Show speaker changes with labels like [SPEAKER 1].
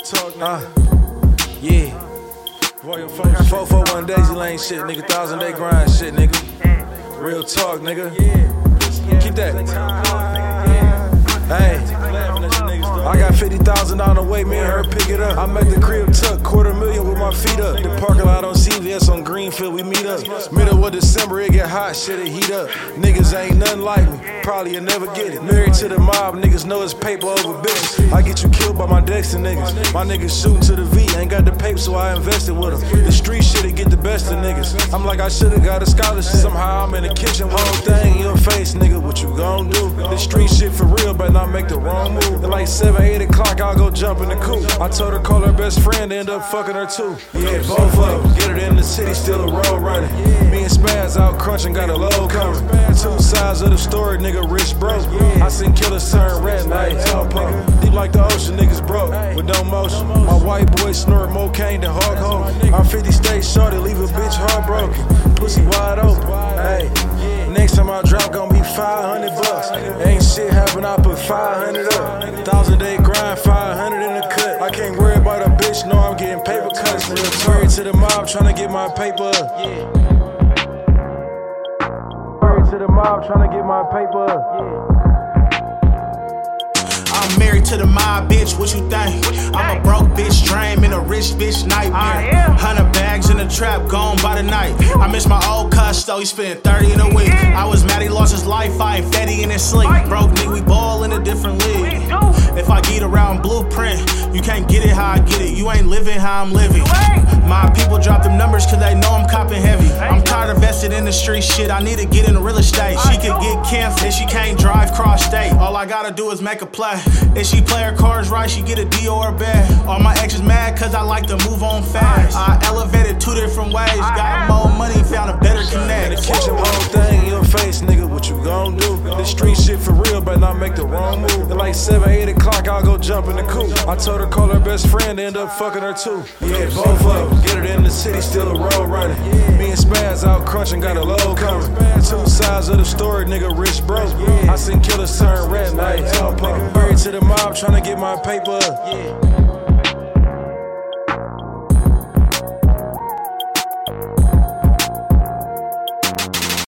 [SPEAKER 1] talk, yeah. 441 Daisy Lane shit, nigga. 1,000 day grind shit, nigga. Real talk, nigga. Keep that. Hey, I got 50,000 on the way, me and her pick it up. I'm at the crib tuck, $250,000 with my feet up. The parking lot on CVS on Greenfield, we meet up. Middle of December, it get hot, shit, it heat up. Niggas ain't nothing like me, probably you'll never get it. Married to the mob, niggas know it's paper over bitches. I get you killed by my Dexter niggas. My niggas shooting to the V, ain't got the paper, so I invested with them. The street shit, it get the best of niggas. I'm like, I should've got a scholarship. Somehow I'm in the kitchen, whole thing in your face, nigga. What you gon' do? This street shit for real, but not make the wrong move. At like 7, 8 o'clock, I'll go jump in the coupe. I told her call her best friend, end up fucking her too. Yeah, both of them. Get it in the city, still a road running. Me and Spaz out crunching, got a load coming. Two sides of the story, nigga, rich broke. I seen killers turn red like Tupac. Deep like the ocean, niggas broke with no motion. My white boy snort more cane than Hulk Hogan. I'm 50 states shorty, leave a bitch heartbroken. Pussy wide open. Hey, next time I drop, gon' be $500. Ain't shit happen, I put 500 up. 1,000 day grind, 500 in the cut. I can't worry about a bitch, no, I'm getting paper cuts. Real married to the mob, tryna get my paper up. Married to the mob, tryna get my paper up.
[SPEAKER 2] I'm married to the mob, bitch, what you think? I'm a broke bitch, dream in a rich bitch nightmare. 100 bags in the trap, gone by the night. I miss my old cuss, though, he spent 30 in a week. I was mad he lost his life, I ain't fatty in his sleep. Broke nigga, we ball in a different league. If I get around blueprint, you can't get it how I get it. You ain't living how I'm living. My people drop them numbers cause they know I'm copping heavy. I'm tired of vested in the street shit, I need to get into real estate. She could get cancer and she can't drive cross state. All I gotta do is make a play. If she play her cards right, she get a D or a bag. All my exes mad cause I like to move on fast. I elevated 2 different ways, got more money, found a better connect.
[SPEAKER 1] In the kitchen, whole thing in your face, nigga, what you gon' do? This street shit for real, but not make the wrong move. At like 7, 8 o'clock, I'll go jump in the coupe. I told her call her best friend, end up fucking her too. Yeah, both of them. Get it in the city, still a road running. Me and Spaz out crunching, got a load coming. Two sides of the story, nigga, rich broke. I seen killers turn red like Tupac. Married to the mob, tryna get my paper up.